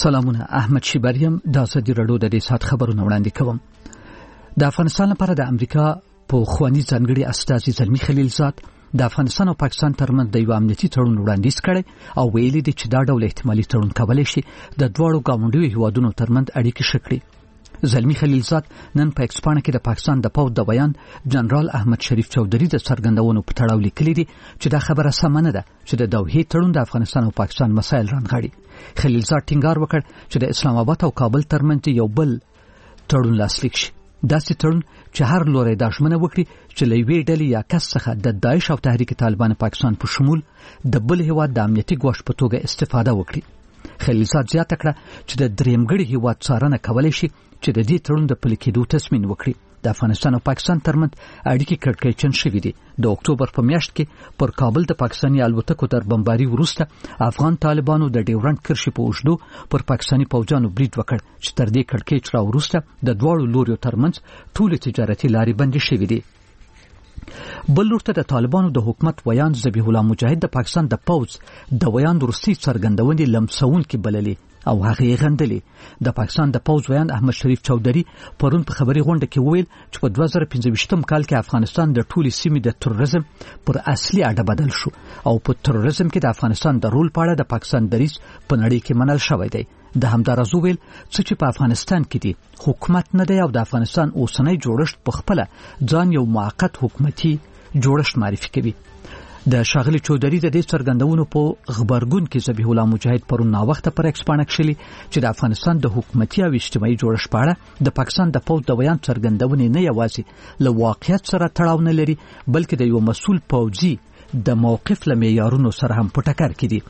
سلامونه، احمد شیبریم د ازادي رادیو د دې سات خبرونه وړاندې کوم. د افغانستان لپاره د امریکا په خواني ځانګړي استازي زلمی خلیلزاد د افغانستان او پاکستان ترمنځ د یو امنیتي تړون وړاندیز کړی او ویلي دی چې دا ډول احتمالي تړون کولی شي د دواړو ګاونډیو هیوادونو ترمنځ اړیکې ښه کړي. زلمی خلیلزاد نن په ایکس پاڼه کې د پاکستان د پوځ د بیان جنرال احمد شریف چودھری د څرګندونو په تړاو لیکلي دي چې دا خبره سمه نه ده چې د دوحې تړون د افغانستان او پاکستان مسایل رانغاړي. خلیلزاد ټینګار وکړ چې د اسلام آباد او کابل ترمنځ یو بل تړون لاسلیک شي، داسې تړون چې هر لوري دا ژمنه وکړي چې له یوې ډلې یا کس څخه د داعش او تحریک طالبان پاکستان په شمول د بل هیواد د امنیتي ګواښ په توګه استفاده وکړي. خلیلزاد زیاته کړه چې د درېمګړي هیواد څارنه کولی شي چې د دې تړون د پلي کېدو تصمیم وکړي. د افغانستان او پاکستان ترمنځ اړیکې کړکېچن شوې دي. د اکتوبر په میاشت کې پر کابل د پاکستاني الوتکو تر بمباري وروسته افغان طالبانو د ډیورنډ کرښې په اوږدو پر پاکستاني پوځیانو برید وکړ چې تر دې کړکېچ را وروسته د دواړو لوریو ترمنځ ټولې تجارتي لارې بندې شوې دي. بل لورته د طالبانو د حکومت ویان ذبیح الله مجاهد د پاکستان د پوځ د ویان وروستۍ څرګندونې لمسونکې بللې او هغه یې غندلې. د پاکستان د پوځ ویان احمد شریف چودھری پرون په خبري غونډه کې وویل چې په 2015 کال کې افغانستان د ټولي سیمې د تروریزم پر اصلي اډه بدل شو او په تروریزم کې د افغانستان د رول په اړه د پاکستان دریځ په نړۍ کې منل شوی دی. د همدارز ویل چې په افغانستان کې دی حکومت نه دی او د افغانستان اوسنۍ جوړښت په خپل ځان یو موقت حکومتي جوړښت معرفي کوي. د شاغلی چودھری د دې څرګندونو په خبرګون کې ذبیح الله مجاهد پرون نا وخت پر ایکس پاڼه کښلي چې د افغانستان د حکومتي او اجتماعي جوړښت په اړه د پاکستان د پوځ د بیان څرګندونې نه یوازې له واقعیت سره تړاو نه لري بلکې د یو مسؤل پوځي د موقف له معیارونو سره هم په ټکر کې دي.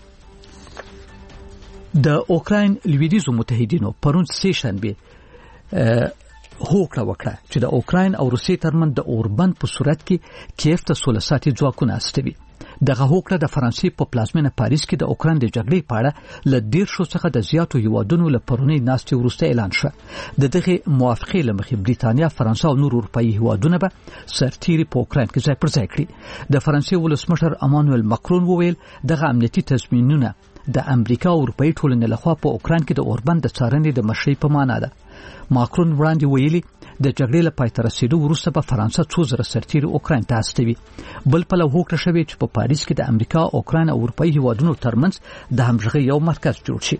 د اوکراین لویدیځو متحدینو پرون سه شنبه هوکړه وکړه چې د اوکراین او روسیې ترمنځ د اوربند په صورت کې کیف ته سوله ساتي ځواکونه استوي. دغه هوکړه د فرانسې په پلازمینه پاریس کې د اوکراین د جګړې په اړه له 10 څخه د زیاتو هیوادونو له پرونی ناستې وروسته اعلان شو. د دغه موافقې له مخې بریتانیا، فرانسه او نور اروپایي هیوادونه به سرتیري په اوکراین کې ځای پر ځای کړي. د فرانسې ولسمشر امانوئل ماکرون وویل دغه امنیتي تضمینونه د امریکا او اروپایي ټولنې لخوا په اوکراین کې د اوربند د څارنې د مشرۍ په معنا ده. ماکرون وړاندې ویلي د جګړې له پای ته رسیدو وروسته به فرانسه 2000 سرتیري اوکراین ته استوي. بل پلو هوکړه شوې چې په پاریس کې د امریکا، اوکراین او اروپایي هیوادونو ترمنځ د همغږۍ یو مرکز جوړ شي.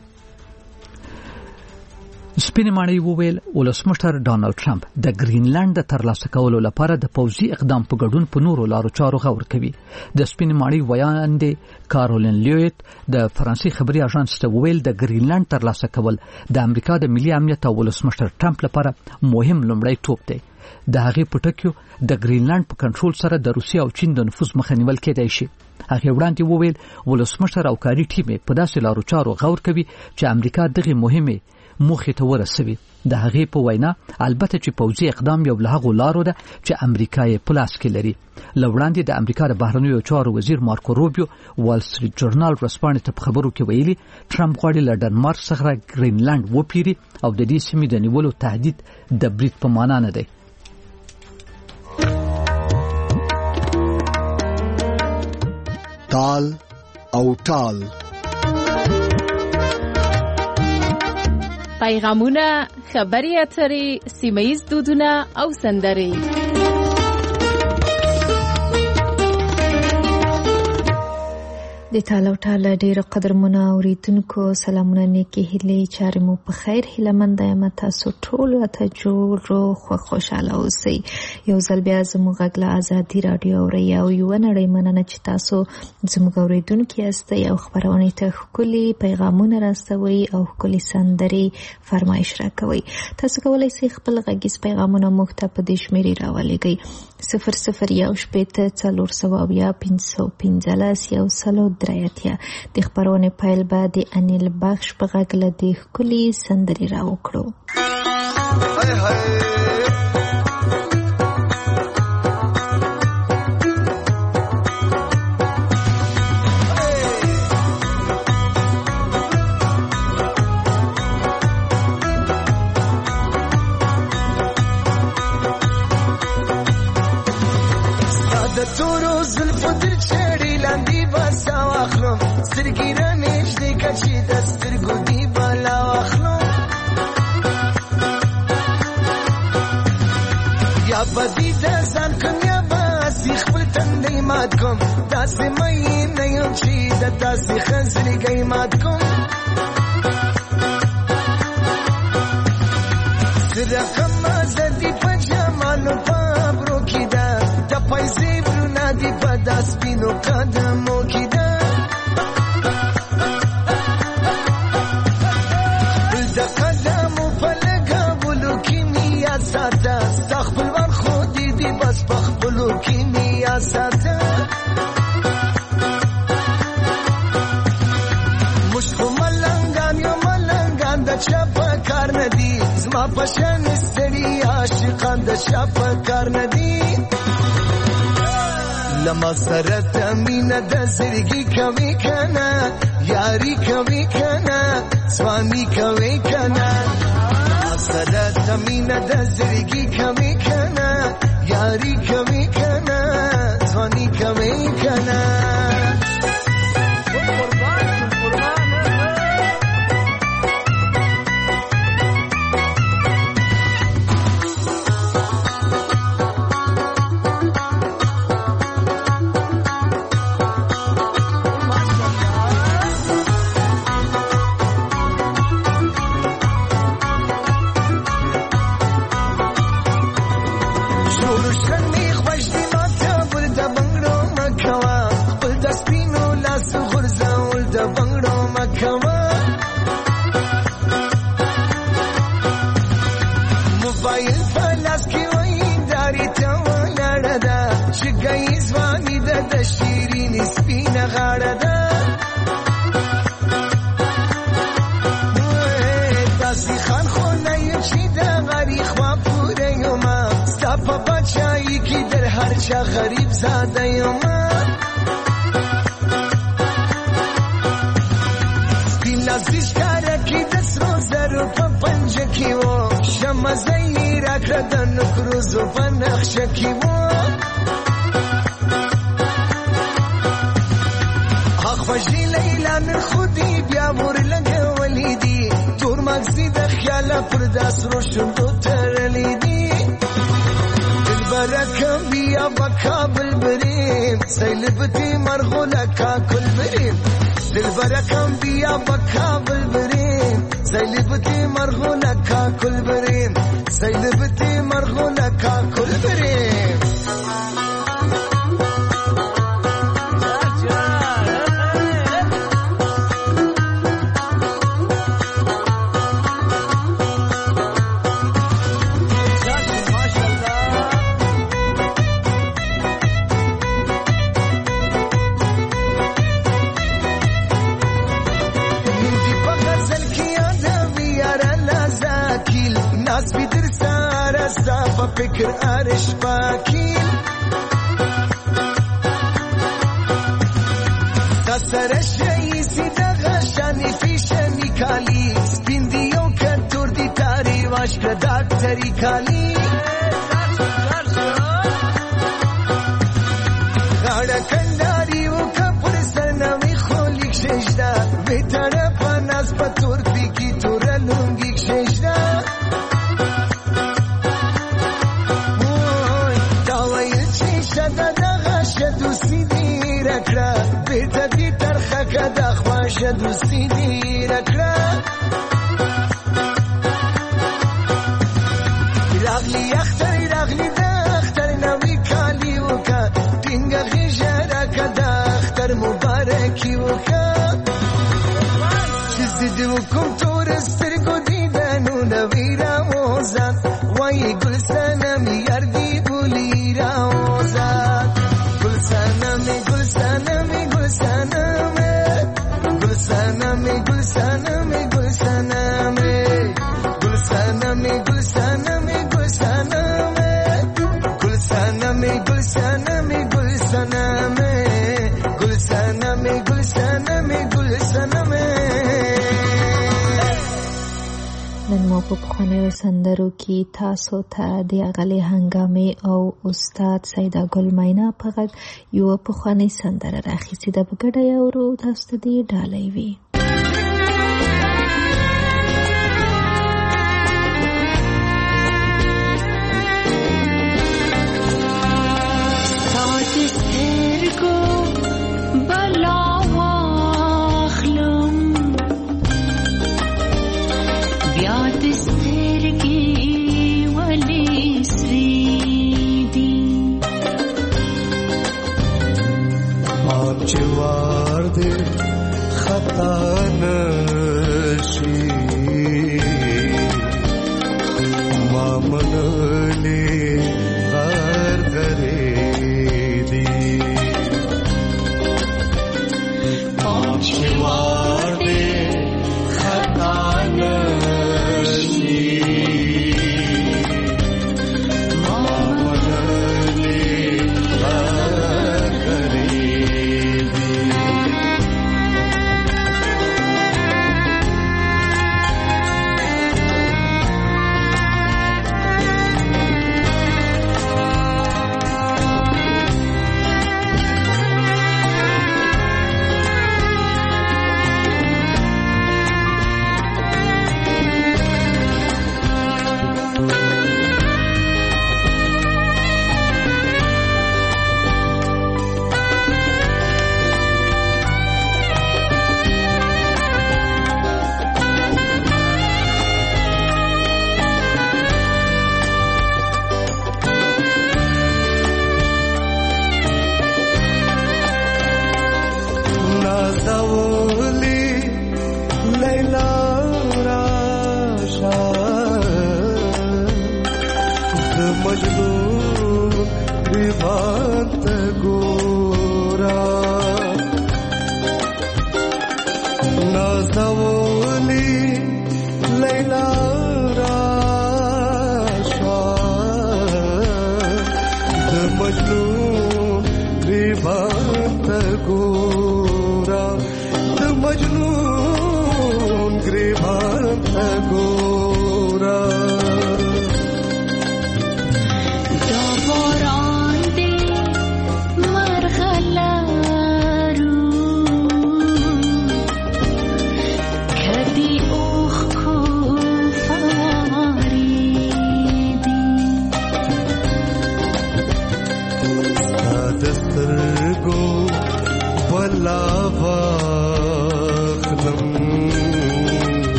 سپینې ماڼۍ وویل ولسمشر ډانلډ ټرمپ د ګرینلند د ترلاسه کولو لپاره د پوځي اقدام په ګډون په نورو لارو چارو غور کوي. د سپینې ماڼۍ ویاندې کارولین لیویت د فرانسې خبري اژانس ته وویل د ګرینلند ترلاسه کول د امریکا د ملي امنیت او ولسمشر ټرمپ لپاره مهم لومړی توپ دی. د هغې په ټکیو د ګرینلند په کنټرول سره د روسیې او چین د نفوذ مخه نیول کېدای شي. هغې وړاندې وویل ولسمشر او کاري ټیم په داسې لارو چارو غور کوي چې امریکا دغه مهمه موخې ته ورسوي. د هغې په وینا البته چې پوځي اقدام یو له هغو لارو ده چې امریکا یې په لاس کې لري. له وړاندې د امریکا د بهرنیو چارو وزیر مارکو روبیو وال سټریټ جورنال ورځپاڼې ته په خبرو کې ویلي ټرمپ غواړي له ډنمارک څخه ګرینلند وپیري او د دې سیمې د نیولو تهدید د برید په معنا نه دی. تال او ټال پیغامونه، خبري اترې، سیمه‌ییز دودونه او سندرې. د تالو ټاله ډیره قدرمنه اوریدونکو سلامونه، نیکی هیلې، چارې مو په خیر، هیلهمند یم تاسو ټول ته جوړ خوشاله اوسئ. یو ځل بیا زموږ غږ له ازادي راډیو اورئ او یو نړۍ مننه چې تاسو زموږ اوریدونکي یاستئ او خبرونه ته ښکلي پیغامونه راستوئ او ښکلي سندرې فرمایش راکوئ. تاسو کولی شئ خپل غږیز پیغامونه موږ ته په دې شمیرې راولېږئ 0018501515 د خبرونه پایل به د انیل بخش په غږ له دې ښکلي سندرې راوکړو. سترګې رانیږدې که چې د سترګو دی بالا یا بدی د ځان کوم یا باسي خپل تندې مات کوم داسې مې نه یم چې د داسې خزرګۍ مات کوم رقم زدی په جمالو پابرو کې دا د پیسې برونه دی په داس پینو قدمو کې دا د قدمو په لګولو کې میا ساته استغفر ور خو دی بس په خپلو کې میا ساته مشکو ملنګان یو ملنګان د چپا کار ندی زما پشن ستړي عاشقان د چپا کار ندی لما سره تمینه د زړګي کوي کنه یاري کوي کنه سوامي کوي کنه سره تمینه د زړګي کوي کنه یاري کوي کنه سوامي کوي کنه چا غریب زاده یما سپین لازیش کاره کی دسرو زرو پا پنج کی و شما زیر اکردن کروزو پا نخش کی و آخفجی لیلان خودی بیا مور لگه ولیدی دور مگزی ده خیالا پر دست رو شندو ترلیدی برکم بیا بکابل بریم سیلبتی مرغوله کاکل بریم دل برکم بیا بکابل بریم سیلبتی مرغوله کاکل بریم سیلبتی مرغوله کاکل بریم فکر آرش پاکیل دسترش رئیسی دغشانی فیشنی کالی سپیندیو کتور دی تاری واشک داکتری کالی غاڑا کنداری و کپر سرنمی خولیک ششدا بیتر پاناز پتور بیکی تورلونگیک ششدا بیتا دی ترخه که دخواش دوستی دیر اکرا راغلی راغلی دختر نوی کالی وکا تینگا غیجارا که دختر مبارکی وکا چیزی دیو کم تورستر کو دیدنو نوی راوزان وای گلستانمی یردی بولی راوزان گلستانمی گلستانمی گلستانمی گلستانمی گلستانمی گلستانمی گلستانمی گلستانمی گلستانمی گلستانمی گلستانمی گلستانمی گلستانمی گلستانمی نن مو په پخوانیو سندرو کې تاسو ته د اغلې هنګامې او استاد سیده ګل مینا په غږ یو پخوانی سندره راخیستې ده په ګډه یې اورو تاسو ته دې ډالۍ وي دې خطا نشي ما منلې غر غرې دي پښوار دې خطا نشي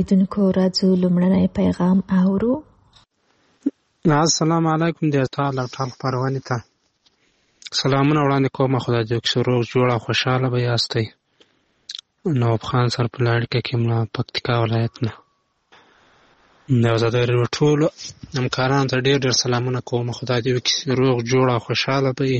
اوریدونکو راځو لومړنی پیغام اورو. السلام علیکم د تعالی ټول پروانه ته سلامونه وړاندې کوم. خدای دې وکړي روغ جوړ او خوشاله به یاستئ. نواب خان سر په لړکه کې ملا پکتیکا ولایت نه نو زادر ټول همکاران ته ډېر ډېر سلامونه کوم. خدای دې وکړي روغ جوړ او خوشاله به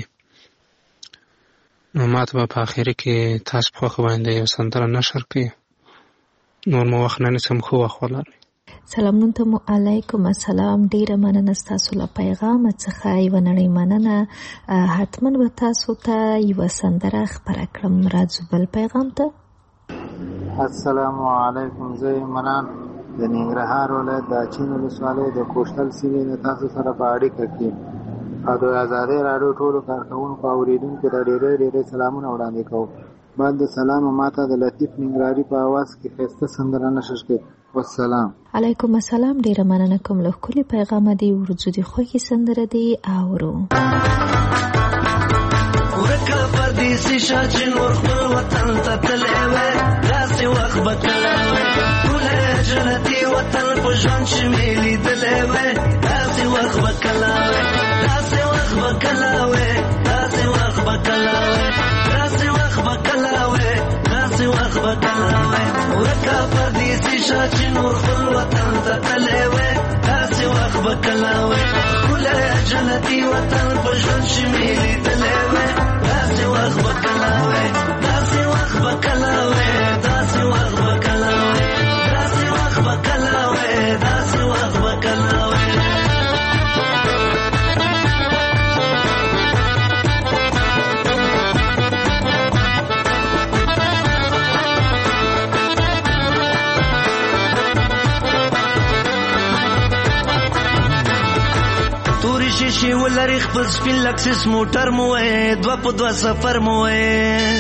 نو ماته په اخر کې تاسو په خو باندې یو سندره نشر کړئ. نور مو وخت نه سم خو ولرئ. سلامونه علیکم. السلام. ډیره مننه تاسو له پیغام څخه یو نړۍ مننه. حتما به تاسو ته یو سندره خبره کړم. راځو بل پیغام ته. السلام علیکم. زه منان د ننګرهار ولایت د اچین ولسوالۍ د کوشتل سیمې نه تاسو سره په اړیکه کې او د آزادۍ راډیو ټولو کارکوونکو او اوریدونکو ته ډېر سلامونه وړاندې کوم. بعد د سلام ماته د لطیف ننګرهاري په اواز کې ښایسته سندره نشر کړئ. والسلام. علیکم السلام. ډیره مننه کوم. له ښکلي پیغامه دی ورځو د خوښې سندره دی اورو. ورکه پردیسي شاچې نور خپل وطن ته تللی وی داسې وخت به کله وی ټولی جنتي وطن په ژوند چې مې لیدلی وی داسې وخت به کله وی داسې وخت به کله وی داسې وخت به کله وی داسې وخت به کله وی داسې وخت به کله وی ورکه پردیسي شاچې نور خپل وطن ته تللی وی داسې وخت به کله وی ټولی جنتي وطن په ژوند چې مې لیدلی وی داسې وخت به کله وی داسې وخت به کله وی داسې وخت به کله وی داسې وخت به کله وی داسې وخت به کله وی. تورې شیشې ولري خپل سپین لکسس موټر مو وی دوه په دوه سفر مو وی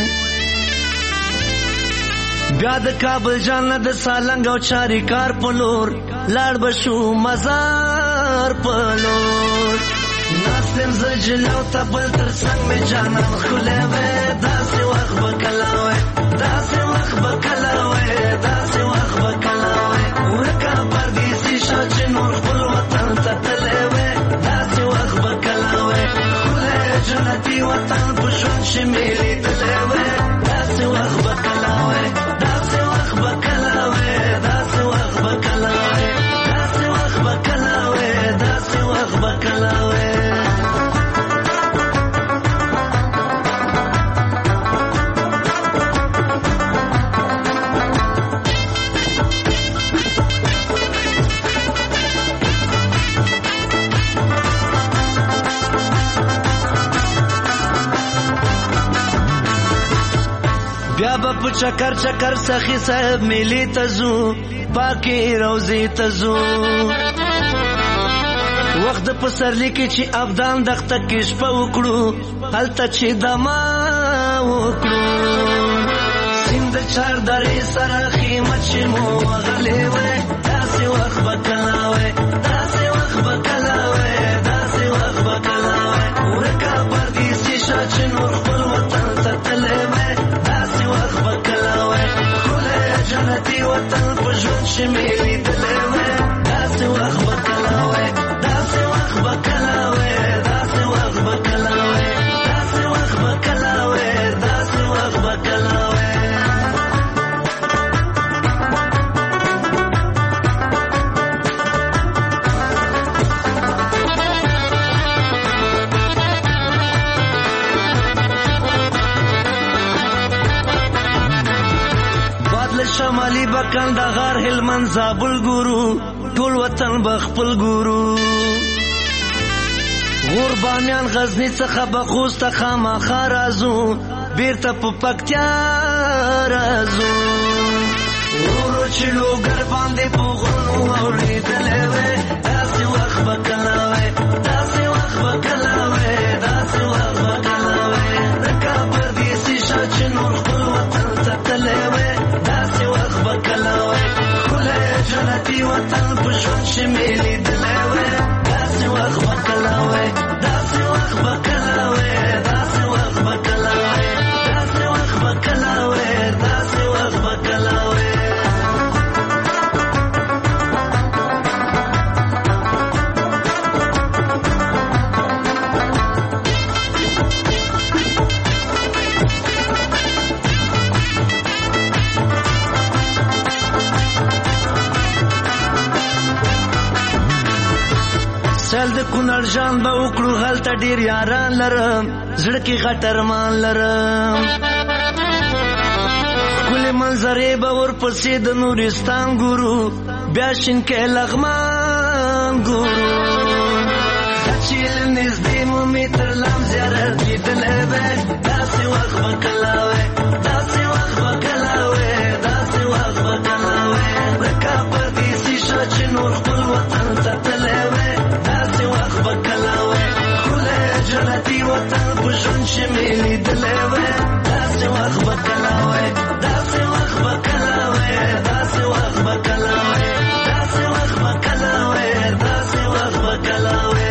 بیا د کابل جان نه د سالنګ او چاري کار په لور لاړ به شو مزار په لور ناستم زه جلو ته بل تر څنګ مې جانان ښکلی وی داسې وخت به کله وی داسې وخت به کله وی داسې وخت به کله وی ورکه پردیسي شه چې نور خپل وطن ته تللی وی داسې وخت به کله وی ښکلی جنتي وطن په ژوند چې مې لیدلی وی داسې وخت به کله وی داسې وخت به کله وی داسې وخت به کله وی داسې وخت به کله وی داسې وخت به کله وی. بیا به په چکر چکر سخی صاحب میلی ته ځو پاکې روضې ته ځو وخت د پسرلي کې چې ابدان دښته کې شپه وکړو هلته چې دما وکړو سیند چار درې سره خیمه چې مو وغلی وی داسې وخت به کله وی داسې وخت به کله وی داسې وخت به کله وی ورکه پردیسي شه چې نور خپل وطن ته تللی وی داسې وخت به کله وی ښکلی جنتي وطن په ژوند چې مې لیدلی وی داسې وخت به کله وی داسې وخت به کله وی داسې وخت به کله وی داسې وخت به کله وی داسې وخت به کله وی. شمالی بکند غار هلمند زابل ګورو ټول وطن بخپل ګورو غوربانیان غزنی څخه بخوست خامخا راځو بیرته په پکتیا راځو ورو چې لوګر باندې په غرونو اوریدلی وی داسې وخت به کله وی داسې وخت به کله وی داسې وخت به کله وی لکه پردیسي شه چې نور خپل وطن ته تللی وی داسې وخت به کله وی ښکلی جنتي وطن په ژوند چې مې لیدلی وی داسې وخت به کله وی داسې وخت به کله وی داسې وخت به کله وی داسې وخت به کله وی داسې وخت به کله وی. کونړ ژوند به وکړو هلته ډېر یاران لرم زړه کې غټرمان لرم ښکلې منظرې به ورپسې د نورستان ګورو بیا شینکۍ لغمان ګورو چې له نږدې مو مې تر لام زیارت لیدلی وی داسې وخت به کله وی داسې وخت به کله وی داسې وخت به کله وی لکه پردیسي شه چې نور خپل وطن ته تللی وی داسې وخت به کله وی ښکلی جنتي وطن په ژوند چې مې لیدلی وی داسې وخت به کله وی داسې وخت به کله وی داسې وخت به کله وی داسې وخت به کله وی داسې وخت به کله وی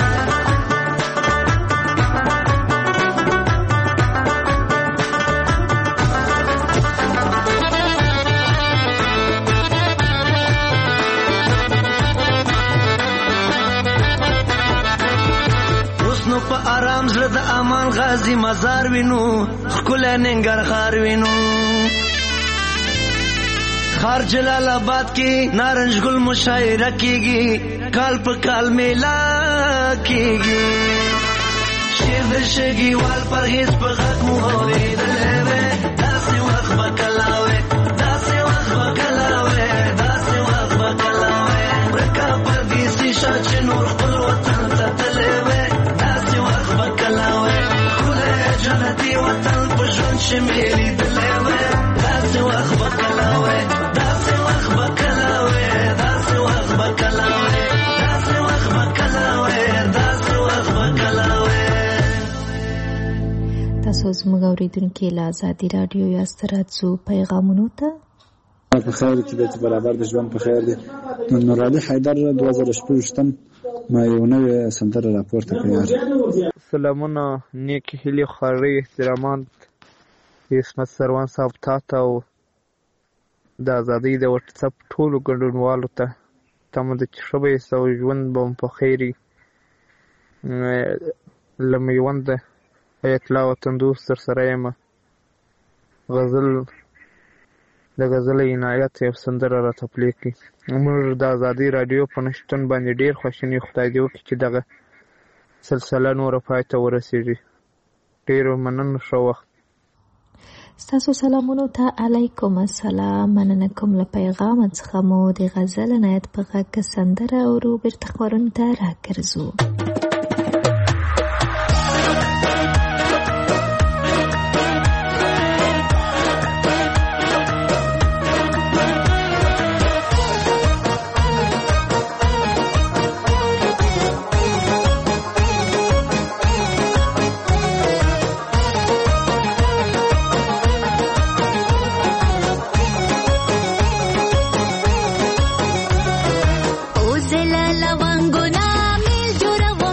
په آرام زړه د امان غازی مزار وینو ښکلی ننګرهار وینو خار جلال آباد کې نارنج ګل مشاعره کیږي کال په کال میله کیږي شعر د شګیوال پرهیز په غږ مو اورېدلی وی داسې وخت به کله وی داسې وخت به کله وی داسې وخت به کله وی لکه پردیسي شه چې نور خپل وطن ته تللی وی جنتي وطن په ژوند چې مې لیدلی وی داسې وخت به کله وی داسې وخت به کله وی داسې وخت به کله وی داسې وخت به کله وی داسې وخت به کله وی تاسو زموږ اورېدونکي له ازادي راډیو یاست راځو پیغامونو ته په خیر کې د برابر د ژوند په خیر دی نور علي حیدر 2016 ما یو نوې سندره راپورته کړه سلامونه نیکی هیلې خوارۍ احترامات عصمت سروان صاحب تا ته او د ازادۍ د وټساپ ټولو ګډونوالو ته تمه ده چې ښه به یې او ژوند به مو په خیر وي له میونده حیات الله وطن دوست در سره یم غزل د غزل عنایت یو سندره راته پلی کړي موږ د ازادۍ راډیو په نشتون باندې ډېر خوشحال یو خدای دې وکړي چې دغه سلسله نوره پای ته ورسېږي ډېر مننه ښه وخت ستاسو سلامونو ته علیکم السلام مننه کوم له پیغام څخه مو د غزل عنایت په غږ سندره اورو بیرته خپرونې ته راګرځو لونگونا میل جوړو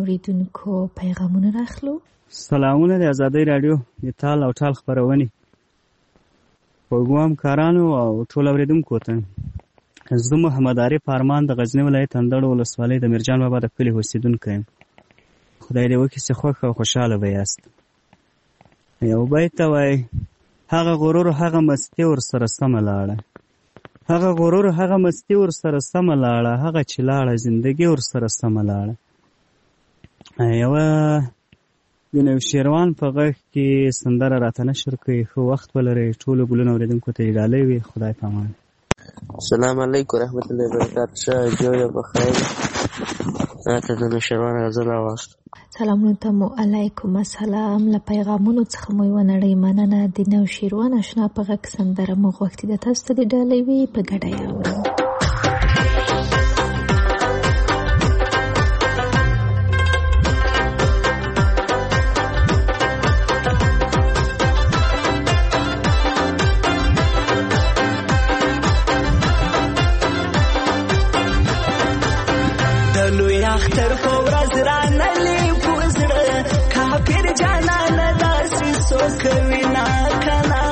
اوریدونکو پیغامونه راخلو. سلامونه د ازادۍ رادیو د تال او ټال خبرونه پروګرام کارانو او ټول اوریدونکو ته زه محمد عارف ارمان د غزنی ولایت اندړ ولسوالۍ د میرجان بابا د کلی اوسیدونکی یم. خدای دې وکړي چې خوښ او خوشحاله به یاست. یو بیت وایي هغه غرور هغه مستی ورسره سمه لاړه، هغه غرور هغه مستی ورسره سمه لاړه، هغه چې لاړه زندګي ورسره سمه لاړه. یوه د نوشیروان په غږ کې سندره راته نشر کوي. ښه وخت ولرئ. ټولو ګلونو اورېدونکو ته یې ډالۍ وي. خدای پامان. السلام علیکم رحمت الله وبرکاته. ښه جوړه بخیر. راته د نوشیروان غزل راواست. سلامونه ته مو علیکم السلام. له پیغامونو څخه مو یوه نړۍ مننه. د نوشیروان اشنا په غږ سندره مو غوښتې ده، تاسو ته د ډالۍ وي. په ګډه یې اورو. اختر په ورځ رانلې پوزړه کافر جانان داسې سوکوي نا کنه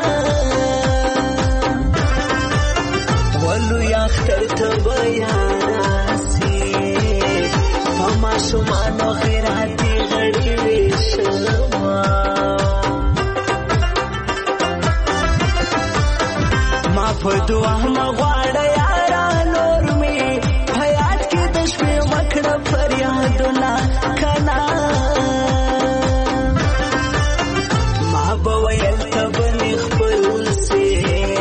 ولو اختر ته بیاناسي په ماشومانو خیراتي غړي ویشما ما په دعا مغواړه یارا نور می حیات کې د شپې وکړه فریادونه کنا ما به ویل ته بنې خپل سي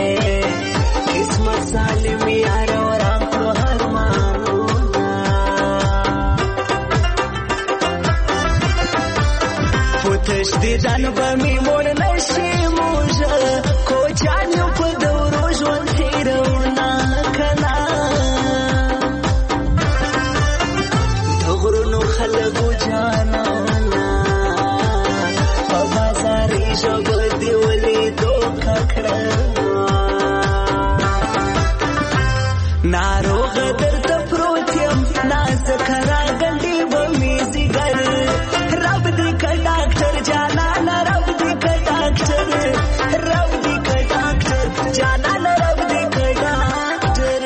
قسمت سالم یار ورام کړو ارمانونه پوتش دې ځان به مې مړ نشي موږه کوچان یو په دورو ژوند تېروونه کنا خلقو جانانا په بازاري ژبه دې ولیدو ککړه ناروغه درته پروت یم نازکه راګنډې به مې ځیګر رب دې که ډاکټر جانانه رب دې که ډاکټر رب دې که ډاکټر جانانه رب دې که ډاکټر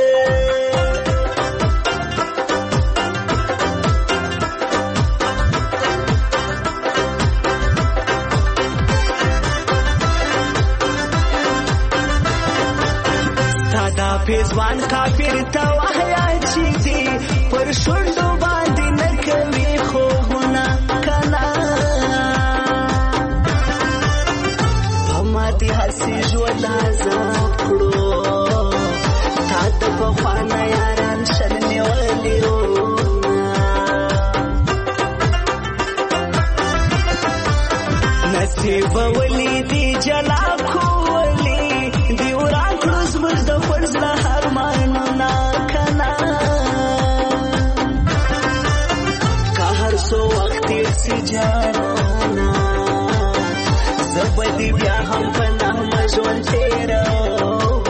پیزوان کافر ته وحیا چې دي پر شونډو باندې نه کوي خوبونه کنا په ماتې هسې ژوند عذاب کړو تا د پخوانه یاران شل نیولي نصیب ولی دی جلا کولی دی وران کړو زموږ د فرزله ارمانونه کنا که هر څو وخت یې سي جانانه زه به دې بیا هم په نغمه ژوند تېروم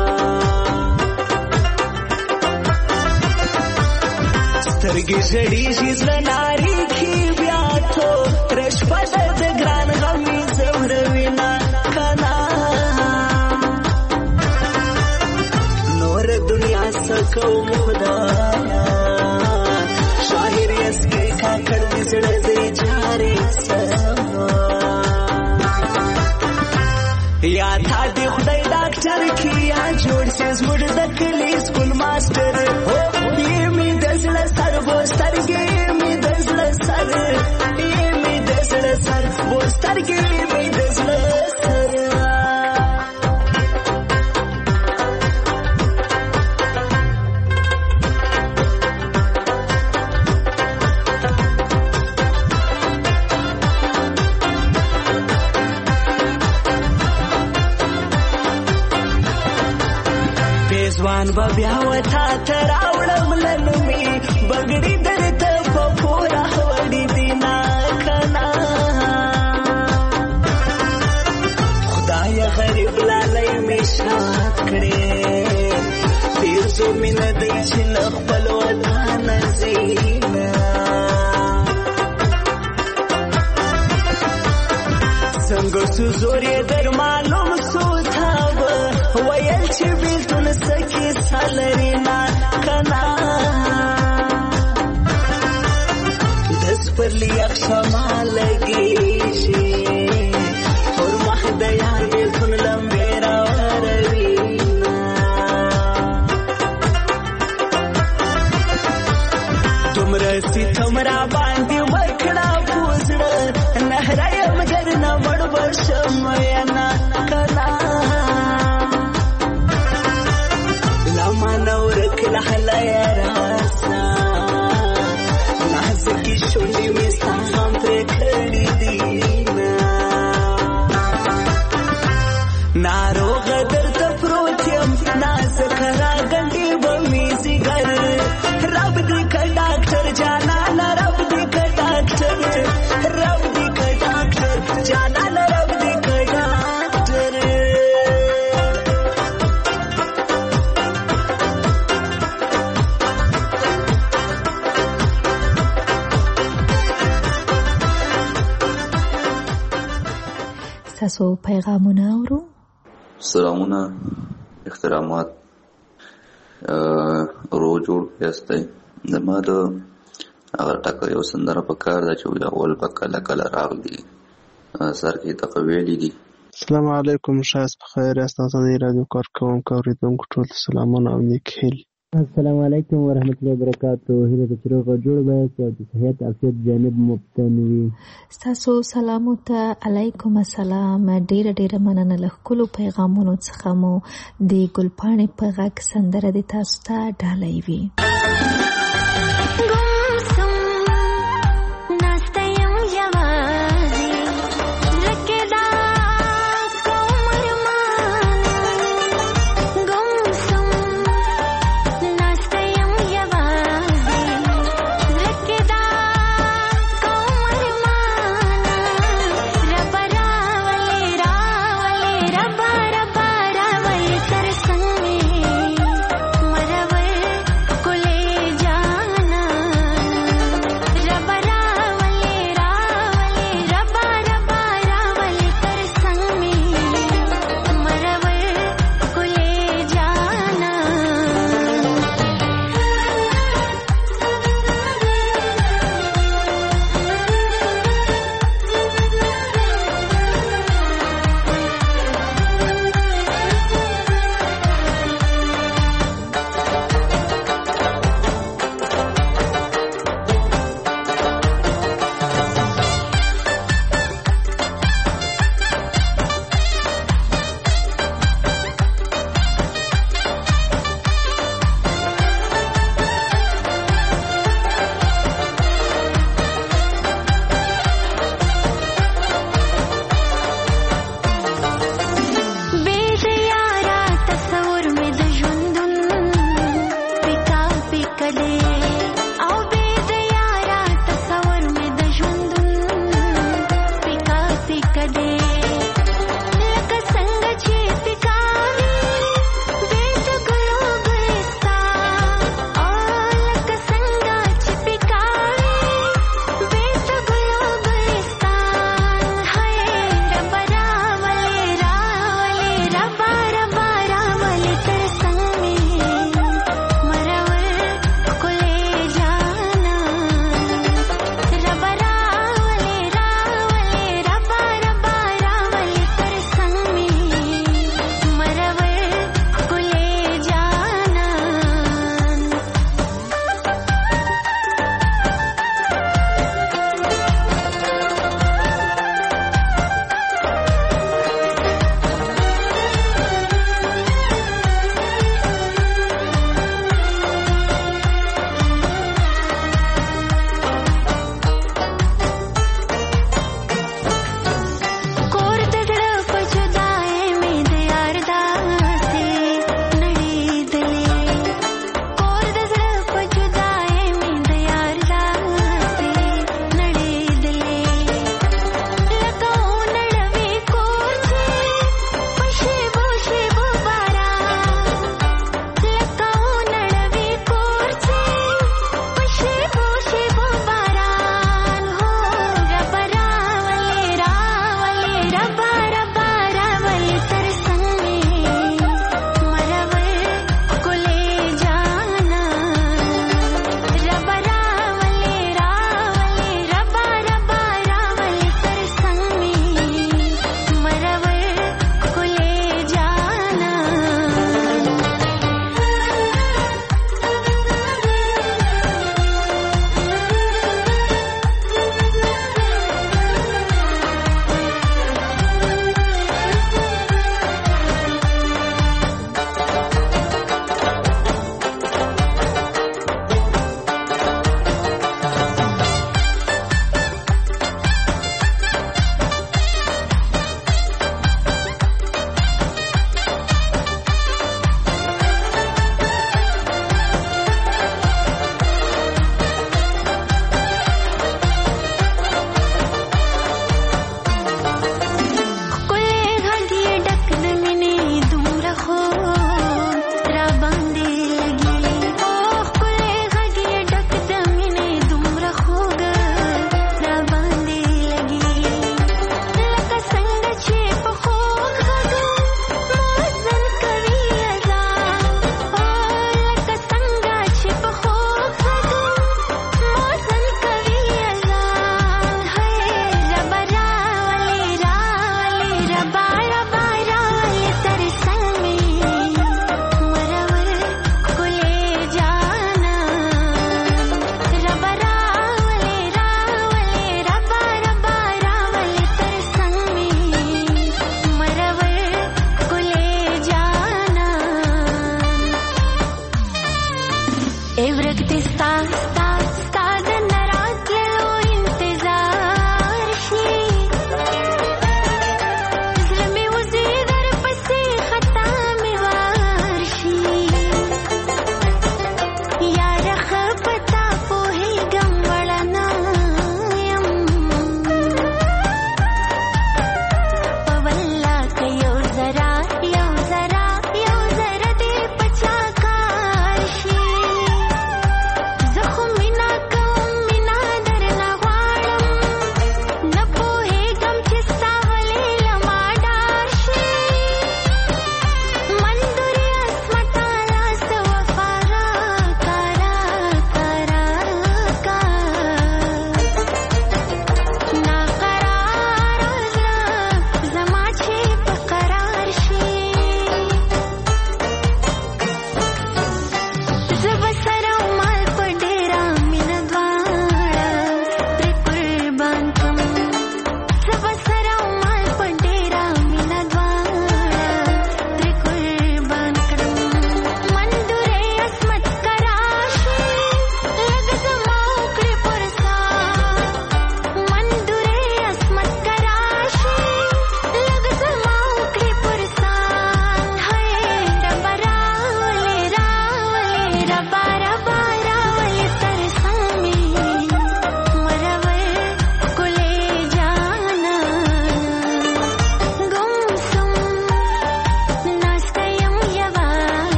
سترګې ژړېږي زړه نارېږي بیا توره شپه ده د ګران غم یې ځوروینه کنا دنیا سکوم خدایا شاعر یس کې کاکړ دې زړه دې جاري سما یا تا دې خدای ډاکټر کې یا جوړ سي زموږ د کلی سکول ماستر هو یې می د زړه سر بوسترګې می د زړه سر یې می د زړه سر بوسترګې می د زړه سر ځوان به بیا وتا ته راوړم لنومې بګړي درته په پوره وړي دي نه کنا خدایه غریب لالی مې شاد کړې پیرزو مینه دی چې له خپل وطنه ځي نه څو زور یې در معلوم سو تاب ویل چې بیلتون سکی سالری نه کنا دس پر لیاق شما لگی شي اور مخد یار بیلتون لمبه را وروینا تمرسی تمرا باندې وکړه پوزړه نهراي مگر نه وړ ورشم یانا کلا لما نور کله حلایا راسا نازکی شونډې مې سم پر کړې دي ناروغ درته پروت یم نازک راغلی به مې زیګر رب دې که ډاکټر جانان رب دې که ډاکټر رب دې که ډاکټر جانان رب دې که ډاکټر ستاسو پیغامونه اورو. سلامونه احترامات رو جوړ یاستئ زما د هغه ټکه یو سندره په کار ده چې اول به کله کله راغلي سر کې دغه ویلي دي. السلام علیکم شایست بخیر یاست نازنین رادیو کارکوونکو اورېدونکو ټول ته سلامونه او نیک هیلې. السلام علیکم ورحمت الله وبرکاتو. هیله ده چې روغ جوړ بایاست او د صحت عافیت جانب مبتن وي. ستاسو سلامو ته علیکم السلام. ډیره مننه له ښکلو پیغامونو څخه مو د ګلپاڼې په غږ سندره د تاسو ته ډالۍ وي. Sana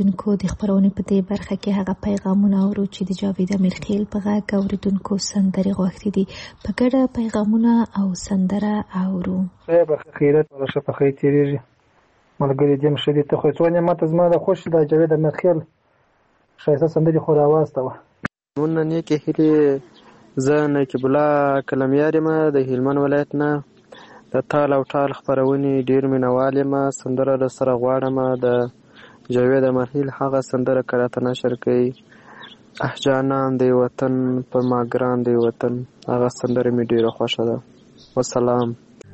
اوریدونکو د خبرونې په دې برخه کې هغه پیغامونه اورو چې د جاوید امیرخیل په غږ اوریدونکو سندرې غوښتي دي. په ګډه پیغامونه او سندره اورو. خیرت ولا شفقې تیریږي ملګری دې مشدي ته خو څونه ماته زما د خوش د جاوید امیرخیل شایسته سندرې خو راواسته و. مون نه کې هلي زه نقیب الله کلمیار یم د هلمند ولایت نه. د تال او ټال خبرونې ډیر مینوال یم. سندره در سره غواړم د جاوید امیرخیل هغه سندره که راته نشر کوي جانان دی وطن پر ما ګران دی وطن. هغه سندره مې ډیره خوښه ده. والسلام.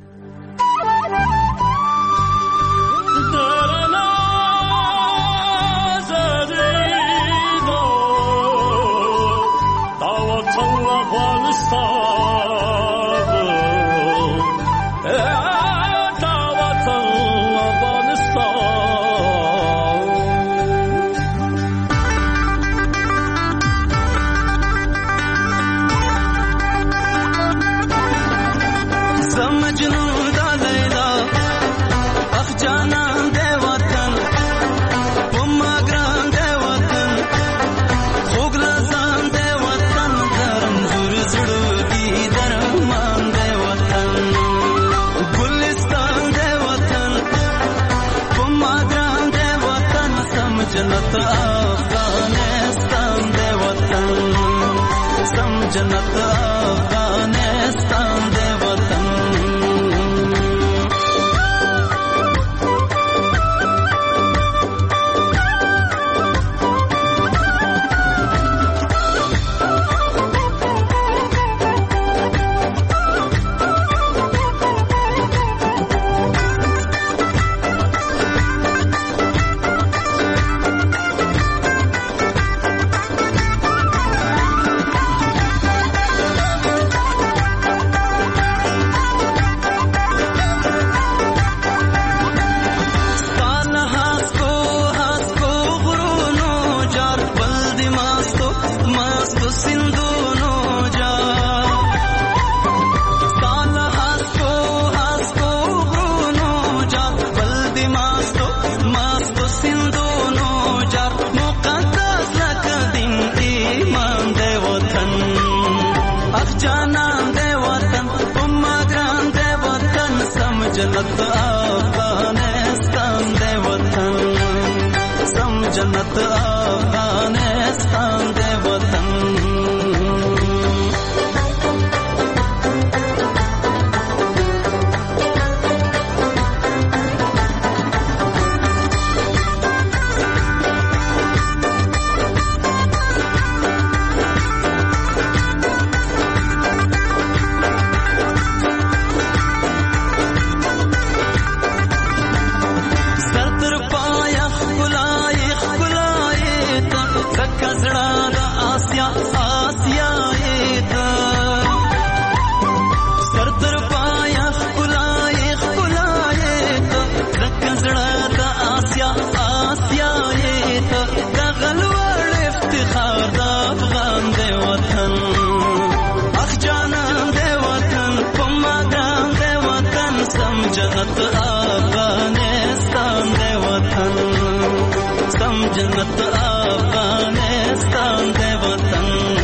जन्नत अफगानिस्तान दे वतन सम जन्नत अफगानिस्तान दे वतन जन्नत अफगानिस्तान दे वतन सम जन्नत अफगानिस्तान दे वतन जन्नत अफगानिस्तान दे वतन सम जन्नत अफगानिस्तान दे वतन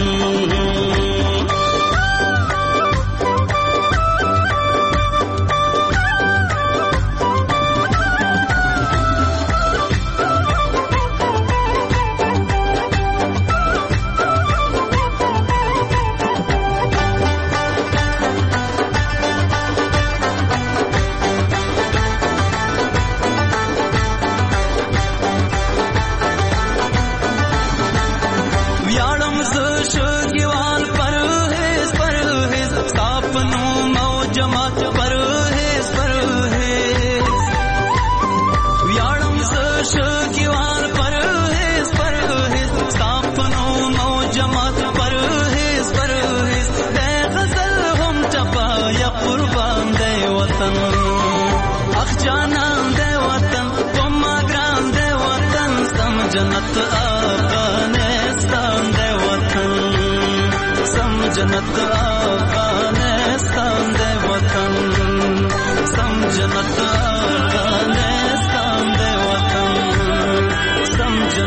जन्नत अफगानिस्तान दे वतन सम जन्नत अफगानिस्तान दे वतन सम जन्नत अफगानिस्तान दे वतन सम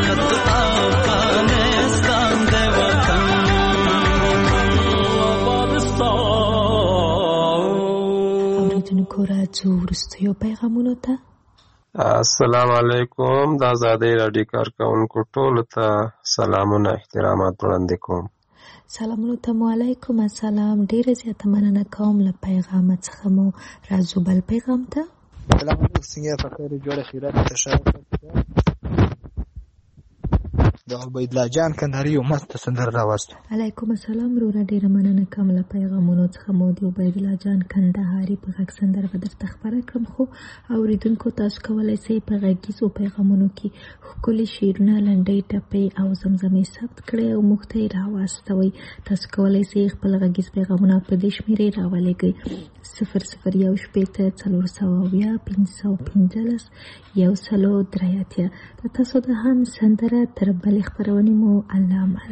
اوریدونکو راځو وروستیو پیغامونو ته. السلام علیکم. د ازادۍ راډیو کارکونکو ټولو ته سلامونه احترامات وړاندې کوم. سلامونو ته مو علیکم السلام. ډیره زیاته مننه کوم له پیغام څخه مو راځو بل پیغام ته. سلام علیکم. څنګه په خیر جوړه خیرات تشکر. د عبید الله جان کندهاری یو مست سندره راوست. علیکم السلام. رو ډیره مننه کوم له پیغامونو څخه مو د عبید الله جان کندهاری په غږ سندره به درته خبره کړم. خو اوریدونکو تاسو کولی شئ په غږیزو پیغامونو کې ښکلي شعرونه، لنډۍ ټپې او زمزمې ثبت کړئ او موږ ته یې راواستوئ. تاسو کولی شئ خپل غږیز پیغامونه په دې شمېرې راولېږئ: 0012701515 د تاسو د هم سندره تر بلې خپرونې مو الله مل.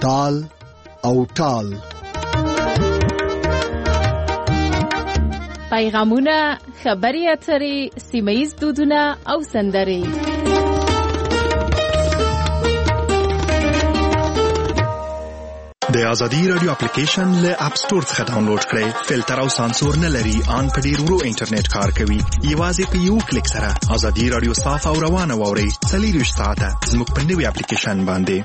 تال او ټال. پیغامونه، خبري اترې، سیمه‌ییز دودونه او سندرې. د ازادي رادیو اپلیکیشن له اپ سٹور څخه ډاونلوډ کړئ. فلټر او سانسور نه لري، ان په ډیر ورو انټرنیټ کار کوي. یوازې په یو کلیک سره ازادي رادیو صاف او روانه واورئ. 24 ساعته زموږ په نوي اپلیکیشن باندې.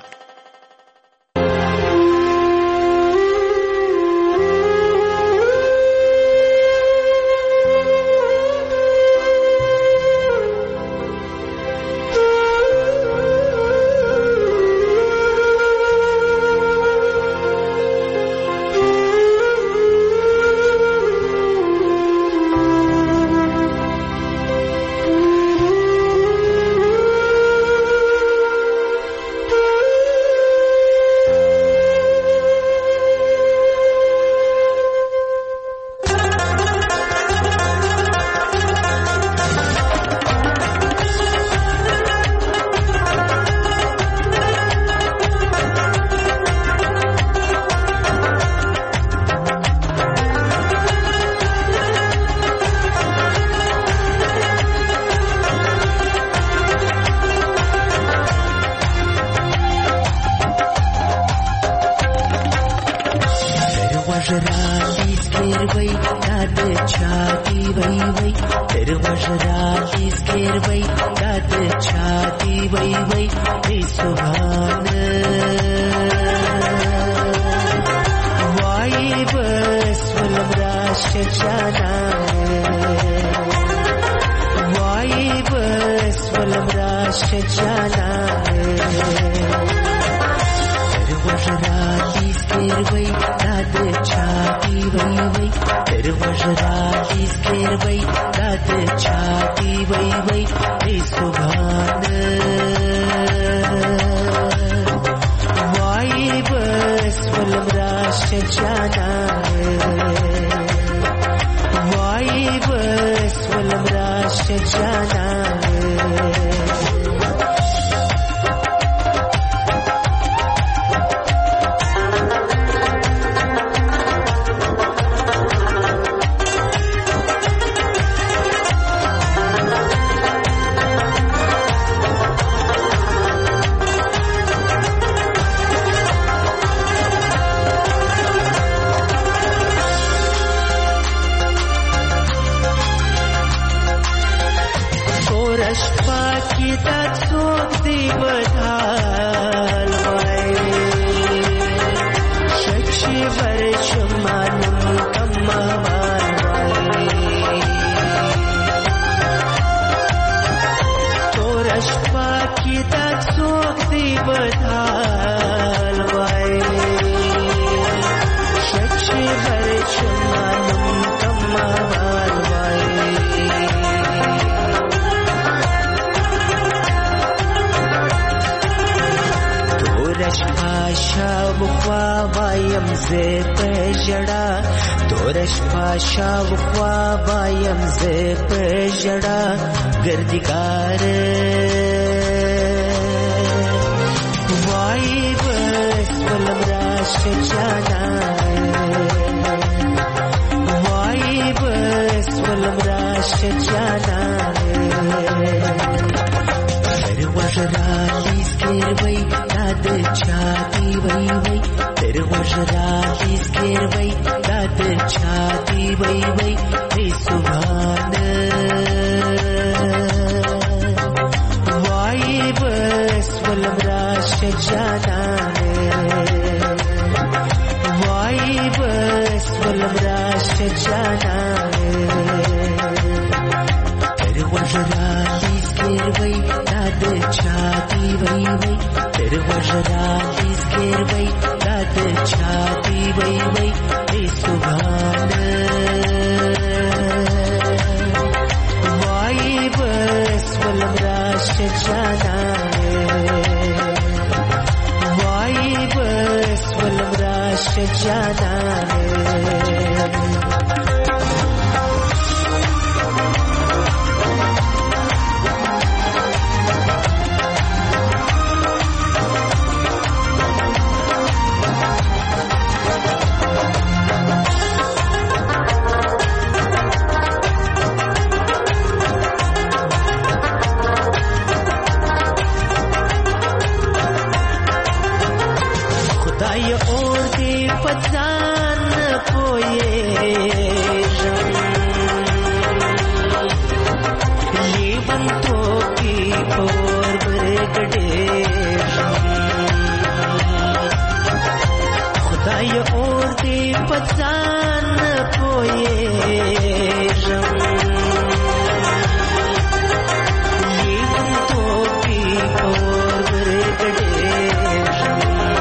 نور دې پځان پوهېږم یم توپی اور ورګډېږم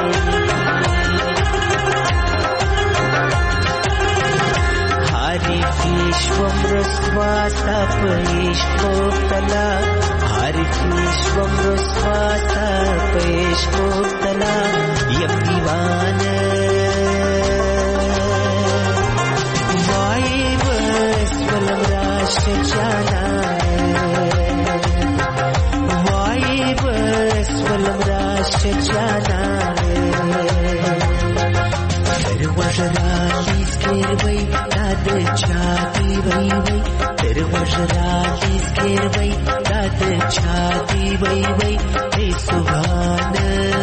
حریفی شوم رسوا ستا په عشق مبتلا حریفی شوم رسوا ستا په عشق مبتلا یم دیوانه وای بس ولم راشه جانانه وای بس ولم راشه جانانه تر وژرا لیسکر وی داد چاتی وی وی تر وژرا لیسکر وی داد چاتی وی وی ای سبحان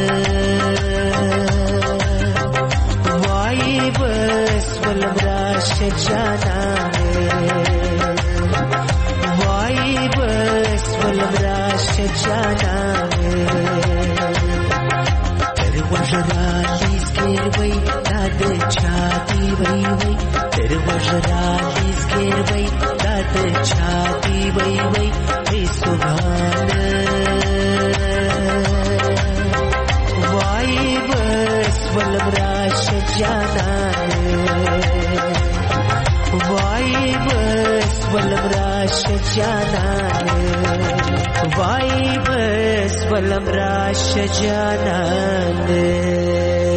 وای بس ولم راش جانانه وای بس ولم راش جانانه تر وژرا لیسکر وی داد چاتی وی وی تر وژرا لیسکر وی داد چاتی وی وی ای سبحان وای بس ولم راش جانانه وای بس ولم راش جانانه وای بس ولم راش جانانه